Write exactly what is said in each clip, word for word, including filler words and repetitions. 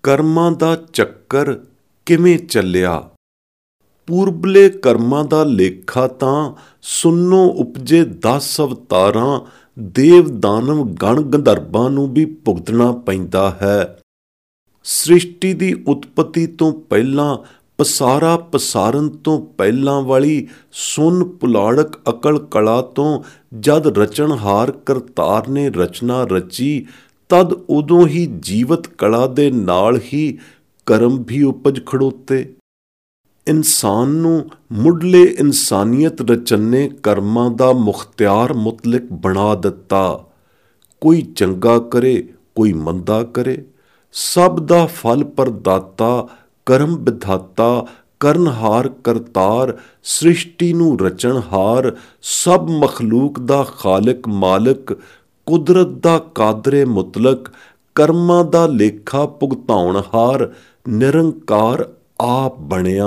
ਕਰਮਾਂ ਦਾ ਚੱਕਰ ਕਿਵੇਂ ਚੱਲਿਆ। ਪੂਰਬਲੇ ਕਰਮਾਂ ਦਾ ਲੇਖਾ ਤਾਂ ਸੁਣੋ ਉਪਜੇ ਦਸ ਅਵਤਾਰਾਂ ਦੇਵ ਦਾਨਵ ਗਣ ਗੰਧਰਵਾਂ ਨੂੰ ਵੀ ਭੁਗਤਣਾ ਪੈਂਦਾ ਹੈ। ਸ੍ਰਿਸ਼ਟੀ ਦੀ ਉਤਪਤੀ ਤੋਂ ਪਹਿਲਾਂ ਪਸਾਰਾ ਪਸਾਰਨ ਤੋਂ ਪਹਿਲਾਂ ਵਾਲੀ ਸੁਨ ਪੁਲਾੜਕ ਅਕਲ ਕਲਾ ਤੋਂ ਜਦ ਰਚਨਹਾਰ ਕਰਤਾਰ ਨੇ ਰਚਨਾ ਰਚੀ, ਤਦ ਉਦੋਂ ਹੀ ਜੀਵਤ ਕਲਾ ਦੇ ਨਾਲ ਹੀ ਕਰਮ ਵੀ ਉਪਜ ਖੜੋਤੇ। ਇਨਸਾਨ ਨੂੰ ਮੁੱਢਲੇ ਇਨਸਾਨੀਅਤ ਰਚੰਨੇ ਕਰਮਾਂ ਦਾ ਮੁਖਤਿਆਰ ਮੁਤਲਕ ਬਣਾ ਦਿੱਤਾ। ਕੋਈ ਚੰਗਾ ਕਰੇ, ਕੋਈ ਮੰਦਾ ਕਰੇ, ਸਭ ਦਾ ਫਲ ਪ੍ਰਦਾਤਾ ਕਰਮ ਵਿਧਾਤਾ ਕਰਨਹਾਰ ਕਰਤਾਰ ਸ੍ਰਿਸ਼ਟੀ ਨੂੰ ਰਚਣਹਾਰ ਸਭ ਮਖਲੂਕ ਦਾ ਖਾਲਿਕ ਮਾਲਕ ਕੁਦਰਤ ਦਾ ਕਾਦਰੇ ਮੁਤਲਕ ਕਰਮਾਂ ਦਾ ਲੇਖਾ ਭੁਗਤਾਉਣਹਾਰ ਨਿਰੰਕਾਰ ਆਪ ਬਣਿਆ।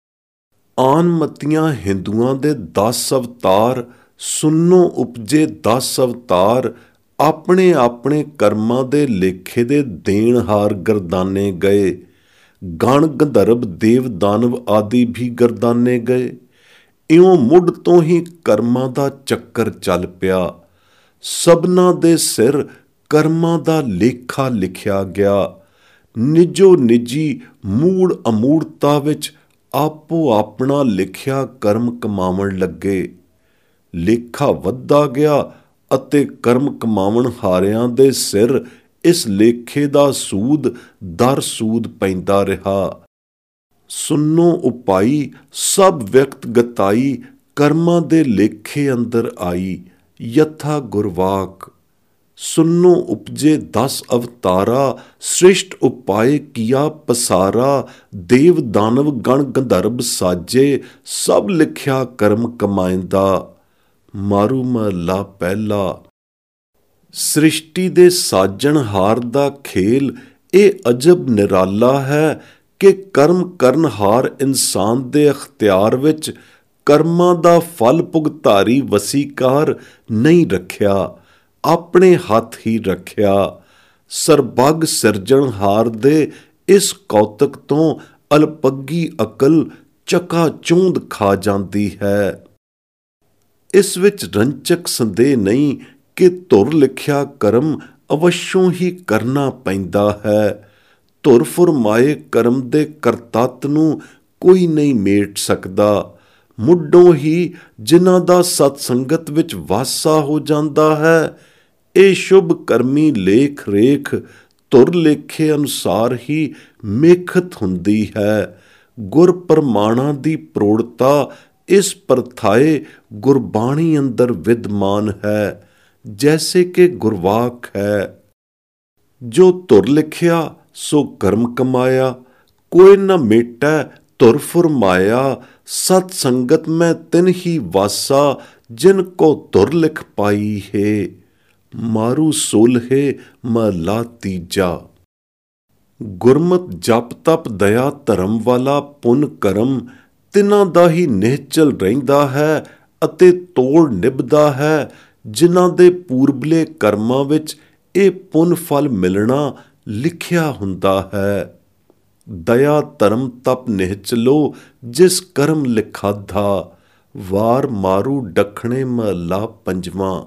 ਆਨਮਤੀਆਂ ਹਿੰਦੂਆਂ ਦੇ ਦਸ ਅਵਤਾਰ ਸੁਣੋ ਉਪਜੇ ਦਸ ਅਵਤਾਰ ਆਪਣੇ ਆਪਣੇ ਕਰਮਾਂ ਦੇ ਲੇਖੇ ਦੇ ਦੇਣਹਾਰ ਗਰਦਾਨੇ ਗਏ। ਗਣ ਗੰਧਰਵ ਦੇਵ ਦਾਨਵ ਆਦਿ ਵੀ ਗਰਦਾਨੇ ਗਏ। ਇਉਂ ਮੁੱਢ ਤੋਂ ਹੀ ਕਰਮਾਂ ਦਾ ਚੱਕਰ ਚੱਲ ਪਿਆ। ਸਭਨਾਂ ਦੇ ਸਿਰ ਕਰਮਾਂ ਦਾ ਲੇਖਾ ਲਿਖਿਆ ਗਿਆ। ਨਿਜੋ ਨਿੱਜੀ ਮੂੜ ਅਮੂੜਤਾ ਵਿੱਚ ਆਪੋ ਆਪਣਾ ਲਿਖਿਆ ਕਰਮ ਕਮਾਵਣ ਲੱਗੇ। ਲੇਖਾ ਵੱਧਦਾ ਗਿਆ ਅਤੇ ਕਰਮ ਕਮਾਵਣ ਹਾਰਿਆਂ ਦੇ ਸਿਰ ਇਸ ਲੇਖੇ ਦਾ ਸੂਦ ਦਰ ਸੂਦ ਪੈਂਦਾ ਰਿਹਾ। ਸੁਣੋ ਉਪਾਈ ਸਭ ਵਿਅਕਤਗਤਾਈ ਕਰਮਾਂ ਦੇ ਲੇਖੇ ਅੰਦਰ ਆਈ। ਯਥਾ ਗੁਰਵਾਕ ਸੁਣੋ ਉਪਜੇ ਦਸ ਅਵਤਾਰਾ ਸ੍ਰਿਸ਼ਟ ਉਪਾਏ ਕੀਆ ਪਸਾਰਾ ਦੇਵ ਦਾਨਵ ਗਣ ਗੰਧਰਵ ਸਾਜੇ ਸਭ ਲਿਖਿਆ ਕਰਮ ਕਮਾਇੰਦਾ। ਮਾਰੂ ਮਹੱਲਾ ਪਹਿਲਾ। ਸ੍ਰਿਸ਼ਟੀ ਦੇ ਸਾਜਣਹਾਰ ਦਾ ਖੇਲ ਇਹ ਅਜਬ ਨਿਰਾਲਾ ਹੈ ਕਿ ਕਰਮ ਕਰਨਹਾਰ ਇਨਸਾਨ ਦੇ ਅਖਤਿਆਰ ਵਿੱਚ ਕਰਮਾਂ ਦਾ ਫਲ ਭੁਗਤਾਰੀ ਵਸੀਕਾਰ ਨਹੀਂ ਰੱਖਿਆ, ਆਪਣੇ ਹੱਥ ਹੀ ਰੱਖਿਆ। ਸਰਬੱਗ ਸਿਰਜਣਹਾਰ ਦੇ ਇਸ ਕੌਤਕ ਤੋਂ ਅਲਪੱਗੀ ਅਕਲ ਚਕਾ ਚੂੰਧ ਖਾ ਜਾਂਦੀ ਹੈ। ਇਸ ਵਿੱਚ ਰੰਚਕ ਸੰਦੇਹ ਨਹੀਂ ਕਿ ਧੁਰ ਲਿਖਿਆ ਕਰਮ ਅਵਸ਼ੋਂ ਹੀ ਕਰਨਾ ਪੈਂਦਾ ਹੈ। ਧੁਰ ਫੁਰਮਾਏ ਕਰਮ ਦੇ ਕਰਤੱਤ ਨੂੰ ਕੋਈ ਨਹੀਂ ਮੇਟ ਸਕਦਾ। ਮੁੱਢੋਂ ਹੀ ਜਿਨ੍ਹਾਂ ਦਾ ਸਤਸੰਗਤ ਵਿੱਚ ਵਾਸਾ ਹੋ ਜਾਂਦਾ ਹੈ, ਇਹ ਸ਼ੁਭ ਕਰਮੀ ਲੇਖ ਰੇਖ ਧੁਰ ਲੇਖੇ ਅਨੁਸਾਰ ਹੀ ਮੇਖਤ ਹੁੰਦੀ ਹੈ। ਗੁਰ ਪ੍ਰਮਾਣਾਂ ਦੀ ਪ੍ਰੋੜਤਾ ਇਸ ਪ੍ਰਥਾਏ ਗੁਰਬਾਣੀ ਅੰਦਰ ਵਿਦਮਾਨ ਹੈ। ਜੈਸੇ ਕਿ ਗੁਰਵਾਕ ਹੈ, ਜੋ ਧੁਰ ਲਿਖਿਆ ਸੋ ਕਰਮ ਕਮਾਇਆ, ਕੋਈ ਨਾ ਮੇਟੈ ਧੁਰ ਫੁਰਮਾਇਆ। ਸਤ ਸੰਗਤ ਮੈਂ ਤਿਨ ਹੀ ਵਾਸਾ ਜਿਨ ਕੋ ਧੁਰ ਲਿਖ ਪਾਈ ਹੈ। ਮਾਰੂ ਸੋਲਹੇ ਮਹਲਾ ਤੀਜਾ। ਗੁਰਮਤਿ ਜਪ ਤਪ ਦਇਆ ਧਰਮ ਵਾਲਾ ਪੁੰਨ ਕਰਮ ਤਿਨਾਂ ਦਾ ਹੀ ਨਿਹਚਲ ਰਹਿੰਦਾ ਹੈ ਅਤੇ ਤੋੜ ਨਿਭਦਾ ਹੈ ਜਿਨ੍ਹਾਂ ਦੇ ਪੂਰਬਲੇ ਕਰਮਾਂ ਵਿੱਚ ਇਹ ਪੁੰਨ ਫਲ ਮਿਲਣਾ ਲਿਖਿਆ ਹੁੰਦਾ ਹੈ। ਦਇਆ ਧਰਮ ਤਪ ਨਿਹਚਲੋ ਜਿਸ ਕਰਮ ਲਿਖਾਧਾ। ਵਾਰ ਮਾਰੂ ਡਖਣੇ ਮਹੱਲਾ ਪੰਜਵਾਂ।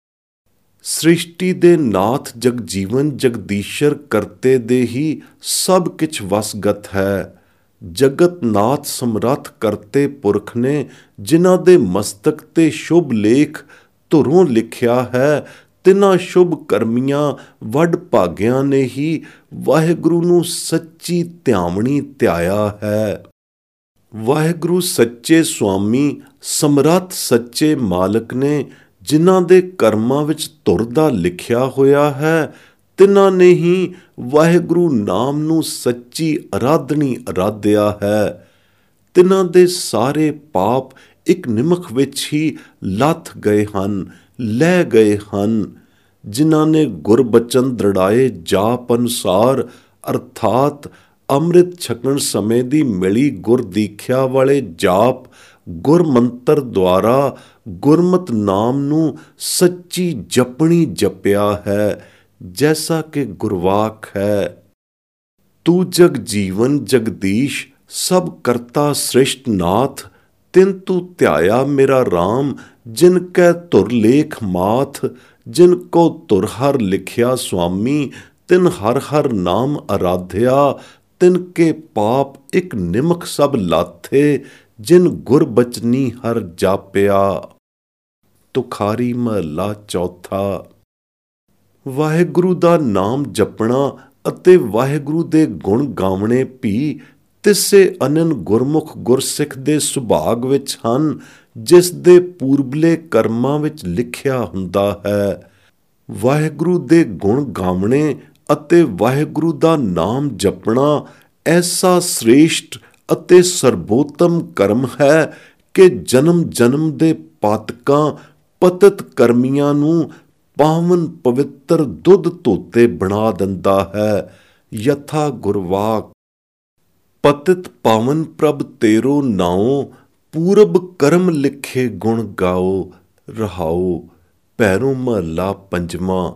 ਸ੍ਰਿਸ਼ਟੀ ਦੇ ਨਾਥ ਜਗਜੀਵਨ ਜਗਦੀਸ਼ਰ ਕਰਤੇ ਦੇ ਹੀ ਸਭ ਕਿਛ ਵਸਗਤ ਹੈ। ਜਗਤ ਨਾਥ ਸਮਰੱਥ ਕਰਤੇ ਪੁਰਖ ਨੇ ਜਿਨ੍ਹਾਂ ਦੇ ਮਸਤਕ ਤੇ ਸ਼ੁਭ ਲੇਖ ਧੁਰੋਂ ਲਿਖਿਆ ਹੈ, ਤਿਨਾਂ ਸ਼ੁਭ ਕਰਮੀਆਂ ਵੱਡ ਭਾਗਿਆਂ ਨੇ ਹੀ ਵਾਹਿਗੁਰੂ ਨੂੰ ਸੱਚੀ ਧਿਆਵਣੀ ਧਿਆਇਆ ਹੈ। ਵਾਹਿਗੁਰੂ ਸੱਚੇ ਸੁਆਮੀ ਸਮਰੱਥ ਸੱਚੇ ਮਾਲਕ ਨੇ ਜਿਨ੍ਹਾਂ ਦੇ ਕਰਮਾਂ ਵਿੱਚ ਧੁਰ ਦਾ ਲਿਖਿਆ ਹੋਇਆ ਹੈ, ਤਿਨਾਂ ਨੇ ਹੀ ਵਾਹਿਗੁਰੂ ਨਾਮ ਨੂੰ ਸੱਚੀ ਅਰਾਧਨੀ ਅਰਾਧਿਆ ਹੈ। ਤਿਨਾਂ ਦੇ ਸਾਰੇ ਪਾਪ ਇੱਕ ਨਿਮਖ ਵਿੱਚ ਹੀ ਲੱਥ ਗਏ ਹਨ, ਲੈ ਗਏ ਹਨ। ਜਿਨ੍ਹਾਂ ਨੇ ਗੁਰਬਚਨ ਦ੍ਰਿੜਾਏ ਜਾਪ ਅਨੁਸਾਰ ਅਰਥਾਤ ਅੰਮ੍ਰਿਤ ਛਕਣ ਸਮੇਂ ਦੀ ਮਿਲੀ ਗੁਰ ਦੀਖਿਆ ਵਾਲੇ ਜਾਪ ਗੁਰ ਮੰਤਰ ਦੁਆਰਾ ਗੁਰਮਤਿ ਨਾਮ ਨੂੰ ਸੱਚੀ ਜਪਣੀ ਜਪਿਆ ਹੈ, ਜੈਸਾ ਕਿ ਗੁਰਵਾਕ ਹੈ। ਤੂ ਜਗ ਜੀਵਨ ਜਗਦੀਸ਼ ਸਭ ਕਰਤਾ ਸ੍ਰਿਸ਼ਟ ਨਾਥ, ਤਿਨ ਤੂ ਧਿਆਇਆ ਮੇਰਾ ਰਾਮ ਜਿਨ ਕੈ ਧੁਰ ਲੇਖ ਮਾਥ। ਜਿਨ ਕੋ ਧੁਰ ਹਰ ਲਿਖਿਆ ਸੁਆਮੀ, ਤਿਨ ਹਰ ਹਰ ਨਾਮ ਅਰਾਧਿਆ। ਤਿਨ ਕੇ ਪਾਪ ਇੱਕ ਨਿਮਖ ਸਭ ਲਾਥੇ, ਜਿਨ ਗੁਰ ਬਚਨੀ ਹਰ ਜਾਪਿਆ। ਤੁਖਾਰੀ ਮਹਲਾ ਚੌਥਾ। ਵਾਹਿਗੁਰੂ ਦਾ ਨਾਮ ਜਪਣਾ ਅਤੇ ਵਾਹਿਗੁਰੂ ਦੇ ਗੁਣ ਗਾਵਣੇ ਵੀ ਤਿਸੇ ਅਨੰਨ ਗੁਰਮੁਖ ਗੁਰਸਿੱਖ ਦੇ ਸੁਭਾਗ ਵਿੱਚ ਹਨ, ਜਿਸ ਦੇ ਪੂਰਬਲੇ ਕਰਮਾਂ ਵਿੱਚ ਲਿਖਿਆ ਹੁੰਦਾ ਹੈ। ਵਾਹਿਗੁਰੂ ਦੇ ਗੁਣ ਗਾਵਣੇ ਅਤੇ ਵਾਹਿਗੁਰੂ ਦਾ ਨਾਮ ਜਪਣਾ ਐਸਾ ਸ੍ਰੇਸ਼ਟ ਅਤੇ ਸਰਬੋਤਮ ਕਰਮ ਹੈ ਕਿ ਜਨਮ ਜਨਮ ਦੇ ਪਾਤਕਾਂ ਪਤਿਤ ਕਰਮੀਆਂ ਨੂੰ ਪਾਵਨ ਪਵਿੱਤਰ ਦੁੱਧ ਧੋਤੇ ਬਣਾ ਦਿੰਦਾ ਹੈ। ਯਥਾ ਗੁਰਵਾਕ। ਪਤਿਤ ਪਾਵਨ ਪ੍ਰਭ ਤੇਰੋ ਨਾਉ, ਪੂਰਬ ਕਰਮ ਲਿਖੇ ਗੁਣ ਗਾਓ। ਰਹਾਉ। ਭੈਰੋ ਮਹੱਲਾ ਪੰਜਵਾਂ।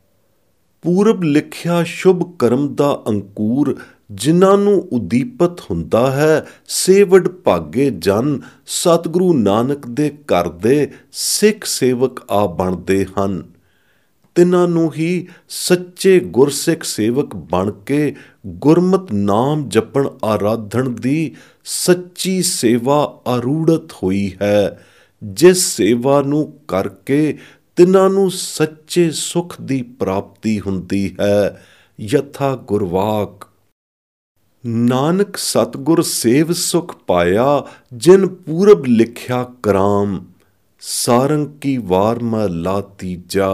ਪੂਰਬ ਲਿਖਿਆ ਸ਼ੁਭ ਕਰਮ ਦਾ ਅੰਕੁਰ ਜਿਨ੍ਹਾਂ ਨੂੰ ਉਦੀਪਤ ਹੁੰਦਾ ਹੈ, ਸੇ ਵਡਭਾਗੇ ਜਨ ਸਤਿਗੁਰੂ ਨਾਨਕ ਦੇ ਘਰ ਦੇ ਸਿੱਖ ਸੇਵਕ ਆ ਬਣਦੇ ਹਨ। ਤਿਨਾਂ ਨੂੰ ਹੀ ਸੱਚੇ ਗੁਰਸਿੱਖ ਸੇਵਕ ਬਣ ਕੇ ਗੁਰਮਤਿ ਨਾਮ ਜਪਣ ਆਰਾਧਨ ਦੀ ਸੱਚੀ ਸੇਵਾ ਆਰੂੜਤ ਹੋਈ ਹੈ, ਜਿਸ ਸੇਵਾ ਨੂੰ ਕਰਕੇ ਤਿਨਾਂ ਨੂੰ ਸੱਚੇ ਸੁਖ ਦੀ ਪ੍ਰਾਪਤੀ ਹੁੰਦੀ ਹੈ। ਯਥਾ ਗੁਰਵਾਕ। ਨਾਨਕ ਸਤਿਗੁਰ ਸੇਵ ਸੁਖ ਪਾਇਆ, ਜਿਨ ਪੂਰਬ ਲਿਖਿਆ ਕਰਾਮ। ਸਾਰੰਗ ਕੀ ਵਾਰ ਮਹਲਾ ਤੀਜਾ।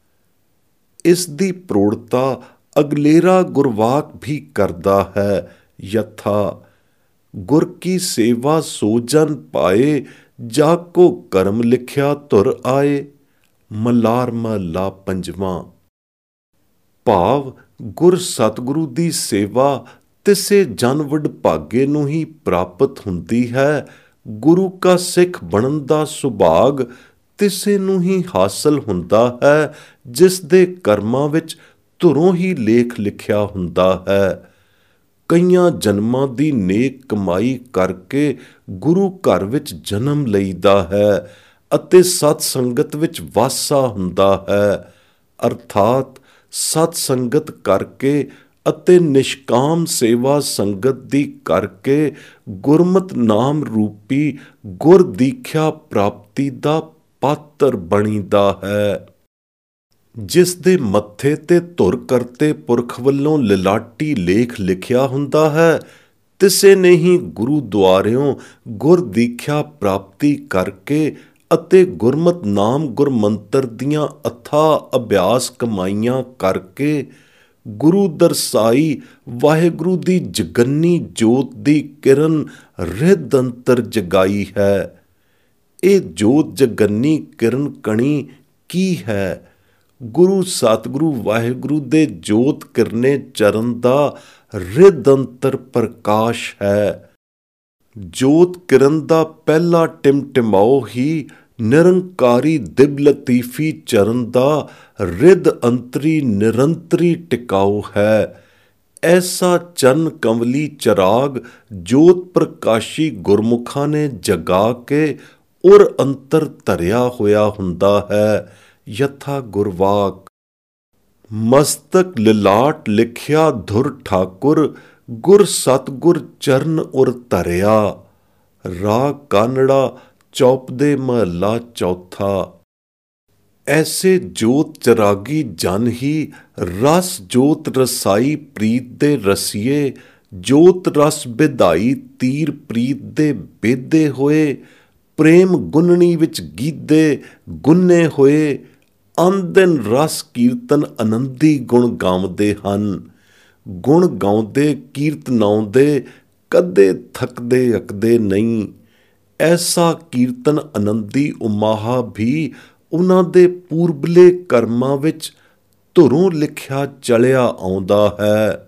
ਇਸ ਦੀ ਪ੍ਰੋੜਤਾ ਅਗਲੇਰਾ ਗੁਰਵਾਕ ਵੀ ਕਰਦਾ ਹੈ। ਯਥਾ ਗੁਰ ਕੀ ਸੇਵਾ ਸੋ ਜਨ ਪਾਏ, ਜਾ ਕੋ ਕਰਮ ਲਿਖਿਆ ਧੁਰ ਆਏ। ਮਲਾਰ ਮਹੱਲਾ ਪੰਜਵਾਂ। ਭਾਵ ਗੁਰ ਸਤਿਗੁਰੂ ਦੀ ਸੇਵਾ ਤਿਸੇ ਜਨ ਵਡਭਾਗੇ ਨੂੰ ਹੀ ਪ੍ਰਾਪਤ ਹੁੰਦੀ ਹੈ। ਗੁਰੂ ਕਾ ਸਿੱਖ ਬਣਨ ਦਾ ਸੁਭਾਗ ਤਿਸੇ ਨੂੰ ਹੀ ਹਾਸਲ ਹੁੰਦਾ ਹੈ, ਜਿਸ ਦੇ ਕਰਮਾਂ ਵਿੱਚ ਧੁਰੋਂ ਹੀ ਲੇਖ ਲਿਖਿਆ ਹੁੰਦਾ ਹੈ। ਕਈਆਂ ਜਨਮਾਂ ਦੀ ਨੇਕ ਕਮਾਈ ਕਰਕੇ ਗੁਰੂ ਘਰ ਵਿੱਚ ਜਨਮ ਲਈਦਾ ਹੈ ਅਤੇ ਸਤ ਸੰਗਤ ਵਿੱਚ ਵਾਸਾ ਹੁੰਦਾ ਹੈ। ਅਰਥਾਤ ਸਤ ਸੰਗਤ ਕਰਕੇ ਅਤੇ ਨਿਸ਼ਕਾਮ ਸੇਵਾ ਸੰਗਤ ਦੀ ਕਰਕੇ ਗੁਰਮਤਿ ਨਾਮ ਰੂਪੀ ਗੁਰ ਦੀਖਿਆ ਪ੍ਰਾਪਤੀ ਦਾ ਪਾਤਰ ਬਣੀਦਾ ਹੈ। ਜਿਸ ਦੇ ਮੱਥੇ ਤੇ ਧੁਰ ਕਰਤੇ ਪੁਰਖ ਵੱਲੋਂ ਲਿਲਾਟੀ ਲੇਖ ਲਿਖਿਆ ਹੁੰਦਾ ਹੈ, ਤਿਸੇ ਨੇ ਹੀ ਗੁਰੂ ਦੁਆਰਿਓਂ ਗੁਰ ਦੀਖਿਆ ਪ੍ਰਾਪਤੀ ਕਰਕੇ ਅਤੇ ਗੁਰਮਤਿ ਨਾਮ ਗੁਰਮੰਤਰ ਦੀਆਂ ਅਥਾਹ ਅਭਿਆਸ ਕਮਾਈਆਂ ਕਰਕੇ ਗੁਰੂ ਦਰਸਾਈ ਵਾਹਿਗੁਰੂ ਦੀ ਜਗੰਨੀ ਜੋਤ ਦੀ ਕਿਰਨ ਰਿੱਧ ਅੰਤਰ ਜਗਾਈ ਹੈ। ਇਹ ਜੋਤ ਜਗੰਨੀ ਕਿਰਨ ਕਣੀ ਕੀ ਹੈ? ਗੁਰੂ ਸਤਿਗੁਰੂ ਵਾਹਿਗੁਰੂ ਦੇ ਜੋਤ ਕਿਰਨੇ ਚਰਨ ਦਾ ਰਿੱਧ ਅੰਤਰ ਪ੍ਰਕਾਸ਼ ਹੈ। ਜੋਤ ਕਿਰਨ ਦਾ ਪਹਿਲਾ ਟਿਮਟਿਮਾਓ ਹੀ ਨਿਰੰਕਾਰੀ ਦਿਵ ਲਤੀਫੀ ਚਰਨ ਦਾ ਰਿੱਧ ਅੰਤਰੀ ਨਿਰੰਤਰੀ ਟਿਕਾਓ ਹੈ। ਐਸਾ ਚੰਨ ਕੰਵਲੀ ਚਰਾਗ ਜੋਤ ਪ੍ਰਕਾਸ਼ੀ ਗੁਰਮੁਖਾਂ ਨੇ ਜਗਾ ਕੇ ਉਰ ਅੰਤਰ ਧਰਿਆ ਹੋਇਆ ਹੁੰਦਾ ਹੈ। ਯਥਾ ਗੁਰਵਾਕ। ਮਸਤਕ ਲਿਲਾਟ ਲਿਖਿਆ ਧੁਰ ਠਾਕੁਰ, ਗੁਰ ਸਤਿਗੁਰ ਚਰਨ ਉਰ ਧਰਿਆ। ਰਾਗ ਕਾਨੜਾ ਚੌਪਦੇ ਮਹੱਲਾ ਚੌਥਾ। ਐਸੇ ਜੋਤ ਚਰਾਗੀ ਜਨ ਹੀ ਰਸ ਜੋਤ ਰਸਾਈ ਪ੍ਰੀਤ ਦੇ ਰਸੀਏ, ਜੋਤ ਰਸ ਵਿਧਾਈ ਤੀਰ ਪ੍ਰੀਤ ਦੇ ਬੇਦੇ ਹੋਏ, ਪ੍ਰੇਮ ਗੁੰਨਣੀ ਵਿੱਚ ਗੀਦੇ ਗੁੰਨੇ ਹੋਏ, ਅੰਦਿਨ ਰਸ ਕੀਰਤਨ ਆਨੰਦੀ ਗੁਣ ਗਾਉਂਦੇ ਹਨ। ਗੁਣ ਗਾਉਂਦੇ ਕੀਰਤਨਾਉਂਦੇ ਕਦੇ ਥੱਕਦੇ ਅੱਕਦੇ ਨਹੀਂ। ਐਸਾ ਕੀਰਤਨ ਆਨੰਦੀ ਉਮਾਹਾ ਵੀ ਉਹਨਾਂ ਦੇ ਪੂਰਬਲੇ ਕਰਮਾਂ ਵਿੱਚ ਧੁਰੋਂ ਲਿਖਿਆ ਚਲਿਆ ਆਉਂਦਾ ਹੈ।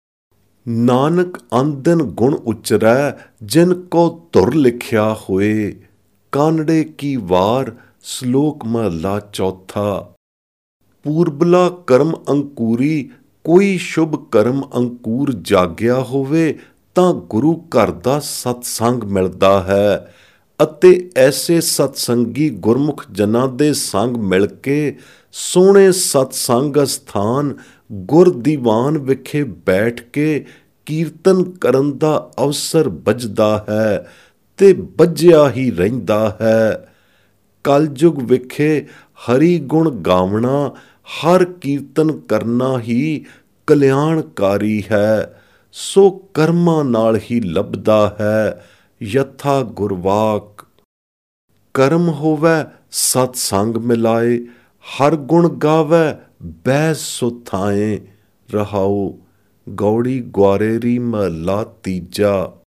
ਨਾਨਕ ਅੰਦਿਨ ਗੁਣ ਉਚਰੈ ਜਿਨ ਕੋ ਧੁਰ ਲਿਖਿਆ ਹੋਏ। ਕਾਨੜੇ ਕੀ ਵਾਰ ਸ਼ਲੋਕ ਮਹਲਾ ਚੌਥਾ। ਪੂਰਬਲਾ ਕਰਮ ਅੰਕੂਰੀ ਕੋਈ ਸ਼ੁਭ ਕਰਮ ਅੰਕੁਰ ਜਾਗਿਆ ਹੋਵੇ ਤਾਂ ਗੁਰੂ ਘਰ ਦਾ ਸਤਸੰਗ ਮਿਲਦਾ ਹੈ ਅਤੇ ਐਸੇ ਸਤਸੰਗੀ ਗੁਰਮੁਖ ਜਨਾਂ ਦੇ ਸੰਗ ਮਿਲ ਕੇ ਸੋਹਣੇ ਸਤਸੰਗ ਅਸਥਾਨ ਗੁਰ ਦੀਵਾਨ ਵਿਖੇ ਬੈਠ ਕੇ ਕੀਰਤਨ ਕਰਨ ਦਾ ਅਵਸਰ ਬੱਝਦਾ ਹੈ ਤੇ ਬੱਝਿਆ ਹੀ ਰਹਿੰਦਾ ਹੈ। ਕਲਯੁਗ ਵਿਖੇ ਹਰੀ ਗੁਣ ਗਾਵਣਾ, ਹਰ ਕੀਰਤਨ ਕਰਨਾ ਹੀ ਕਲਿਆਣਕਾਰੀ ਹੈ, ਸੋ ਕਰਮਾਂ ਨਾਲ ਹੀ ਲੱਭਦਾ ਹੈ। ਯਥਾ ਗੁਰਵਾਕ ਕਰਮ ਹੋਵੈ ਸਤਸੰਗ ਮਿਲਾਏ, ਹਰ ਗੁਣ ਗਾਵੈ ਬਹਿ ਸੁਥਾਏ। ਰਹਾਉ ਗੌੜੀ ਗੁਆਰੇਰੀ ਮਹਲਾ ਤੀਜਾ।